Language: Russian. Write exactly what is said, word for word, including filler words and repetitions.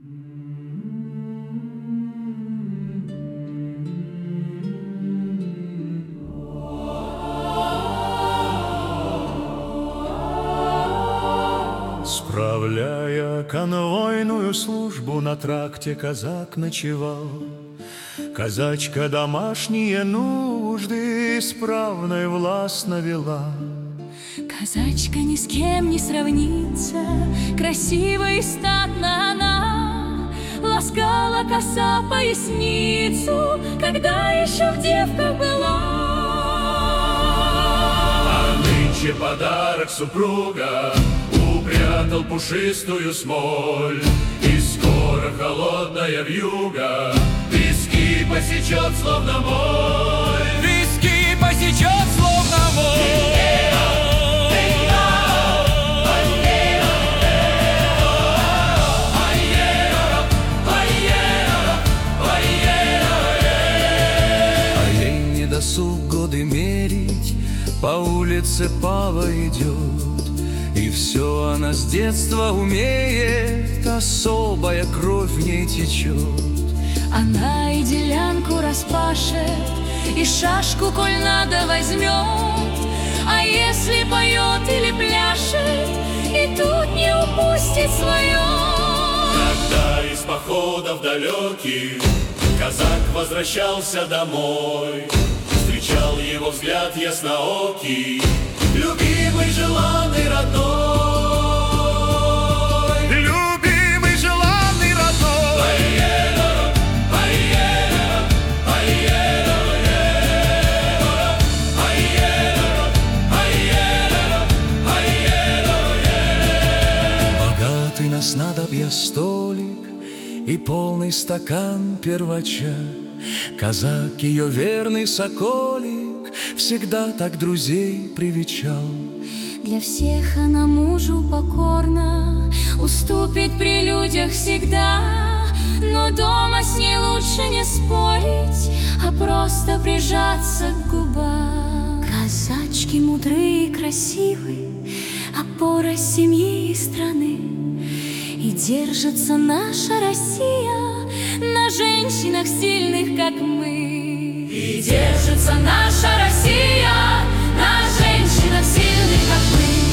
Справляя конвойную службу, на тракте казак ночевал. Казачка домашние нужды исправно и властно вела. Казачка ни с кем не сравнится, красива и статна она. Ласкала коса поясницу, когда еще в девках была. А нынче подарок супруга упрятал пушистую смоль, и скоро холодная вьюга виски посечет, словно моль. Виски посечет, словно моль. Досуг годы мерить, по улице Пава идет, и все она с детства умеет, особая кровь в ней течет. Она и делянку распашет, и шашку, коль надо, возьмет. А если поет или пляшет, и тут не упустит свое. Когда из походов далеких казак возвращался домой, встречал его взгляд ясноокий, любимый, желанный, родной. Любимый, желанный, родной. Поеду, поеду, поеду, поеду, поеду. Богатый на снадобья столик и полный стакан первача. Казак, ее верный соколик, всегда так друзей привечал. Для всех она мужу покорна, уступит при людях всегда. Но дома с ней лучше не спорить, а просто прижаться к губам. Казачки мудрые и красивые, опора семьи и страны. И держится наша Россия на женщинах сильных, как мы. И держится наша Россия на женщинах сильных, как мы.